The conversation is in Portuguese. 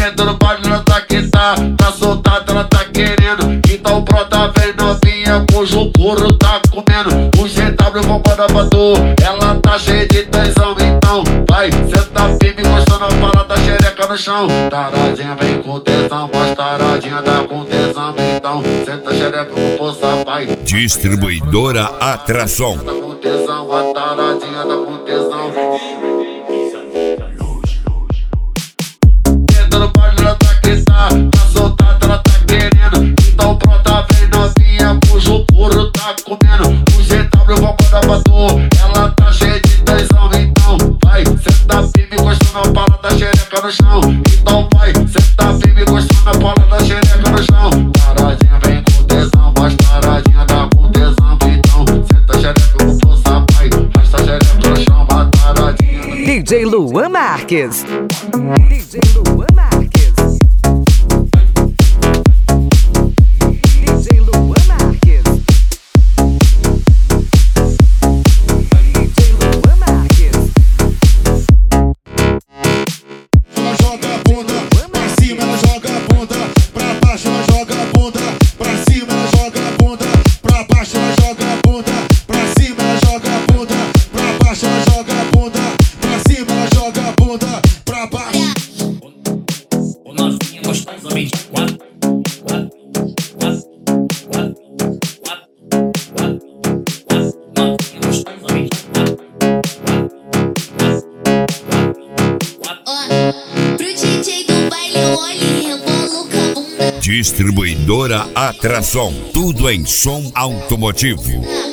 Entra no baile, ela tá que tá soltada, ela tá querendo. Então brota, vem novinha, cujo couro tá comendo. O GW comanda pra tu, ela tá cheia de tesão. Então vai, senta firme, gostando a parada, xereca no chão. Taradinha vem com tesão, mas taradinha dá com tesão. Então senta xereca com força, vai. Distribuidora Atração. Tá com tesão, a taradinha tá com tesão. Entra no baile, ela tá que tá soltada, ela tá querendo. Então brota, vem novinha, cujo couro tá comendo. O GW comanda pra tu, ela tá cheia de tesão. Então vai, senta firme, gostando a parada, xereca no chão. Então vai, senta firme, gostando a parada, xereca no chão. Taradinha vem com tesão, mas taradinha dá com tesão. Então senta xereca com força, vai, arrasta xereca no chão, a taradinha. DJ Luan Marques. DJ Luan Marques. DJ Luan Marques. DJ Luan Marques. Ela joga a bunda pra cima, ela joga a bunda pra baixo, ela joga a bunda pra cima, ela joga a bunda pra baixo, ela joga a bunda pra cima, ela joga a bunda pra baixo, ela joga a bunda pra cima, ela joga a bunda pra baixo. O novinho gostoso, 24. Pro DJ do baile, olha e rebola com a bunda. Distribuidora Atração. Tudo em som automotivo.